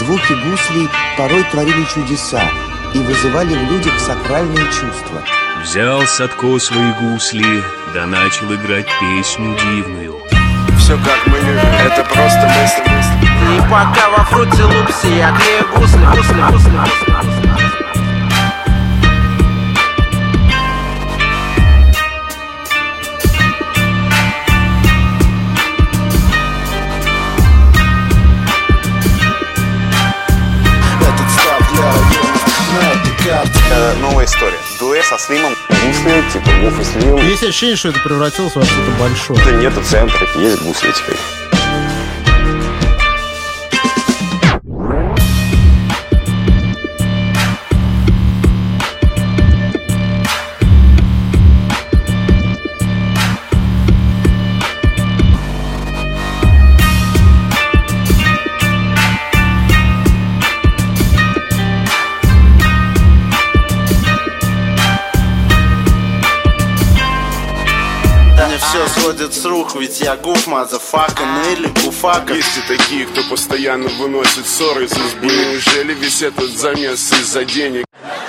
Звуки гуслей порой творили чудеса и вызывали в людях сакральные чувства. Взял Садко свои гусли, да начал играть песню дивную. Все как мы любим, это просто мысли. И пока во фруте лупсе я клею гусли. Новая история. Дуэт со Слимом. Гусли, типа Вов и Слим. Есть ощущение, что это превратилось во что-то большое. Это нету центра, есть гусли теперь. Все сходит с рук, ведь я гуф, мазафака, или гуфака. Есть и такие, кто постоянно выносит ссоры из избы. Неужели весь этот замес из-за денег?